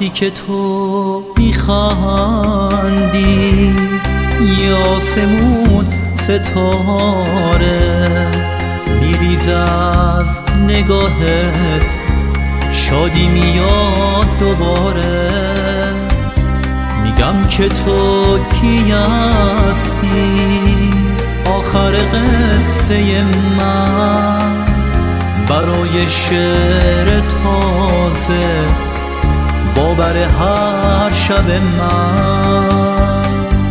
وقتی که تو میخندی یه آسمون ستاره میریز از نگاهت، شادی میاد دوباره. میگم که تو کی هستی، آخر قصه من برای شعر تازه باور هر شب من.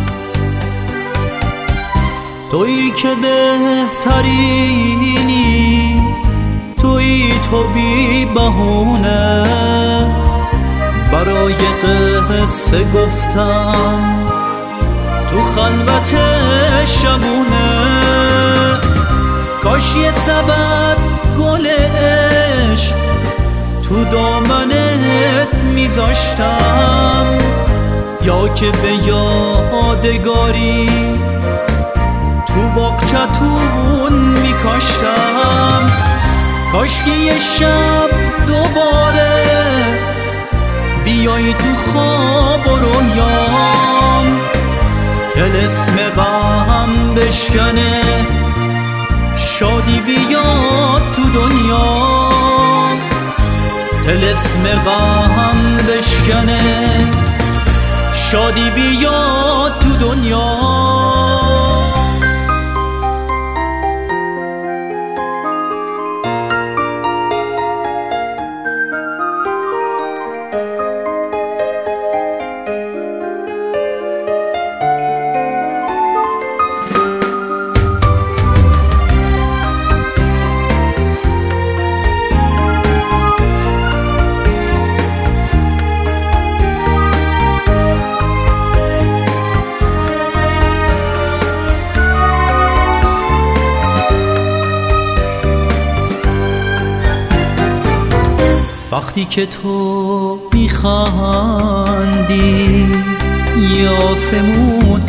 تویی که بهترینی، تویی تو بی بهونه، برای قصه گفتم تو خلوت شبونه. کاش یه سبد گل عشق تو دامنت میذاشتم، یا که به یادگاری تو باغچتون میکاشتم. کاش که یه شب دوباره بیایی تو خواب و رویام، طلسم غم بشکنه، شادی بیاد تو دنیا. طلسم غم بشکنه، شادی بیاد تو دنیا. وقتی که تو میخندی یه آسمون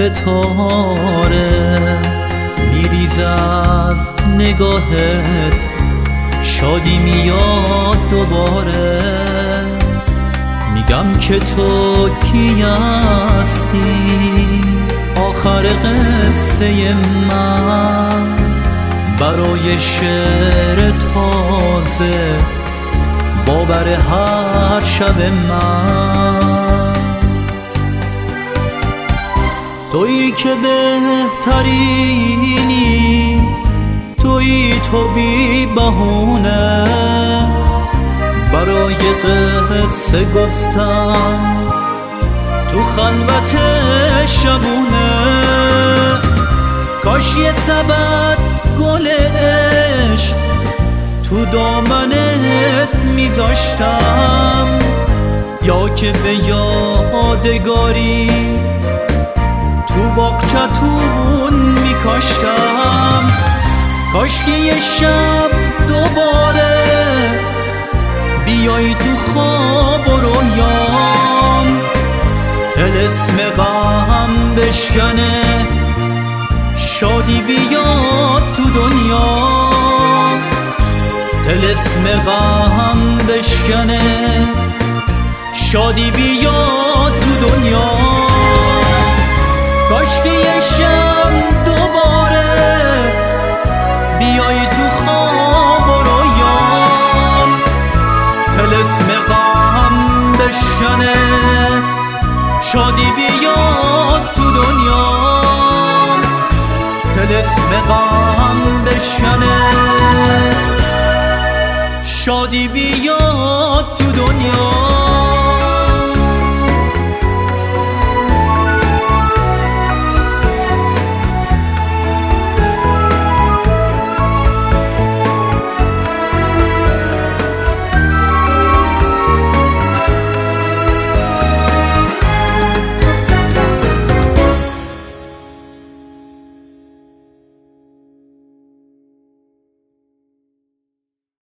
ستاره میریز از نگاهت، شادی میاد دوباره. میگم که تو کی هستی، آخر قصه من برای شعر تازه باور هر شب من. تویی که بهترینی، تویی تو بی بهونه، برای قصه گفتم تو خلوت شبونه. کاش یه سبد گل عشق تو دامنت میذاشتم، یا که به یادگاری تو باغچتون میکاشتم. کاش که یه شب دوباره بیایی تو خواب و رویام، طلسم غم بشکنه، شادی بیاد تو دنیا. طلسم غم بشکنه، شادی بیاد تو دنیا. کاش که یه شب دوباره بیایی تو خواب و رویام، طلسم غم بشکنه، شادی بیاد تو دنیا. طلسم غم بشکنه، شادی بیاد تو دنیا.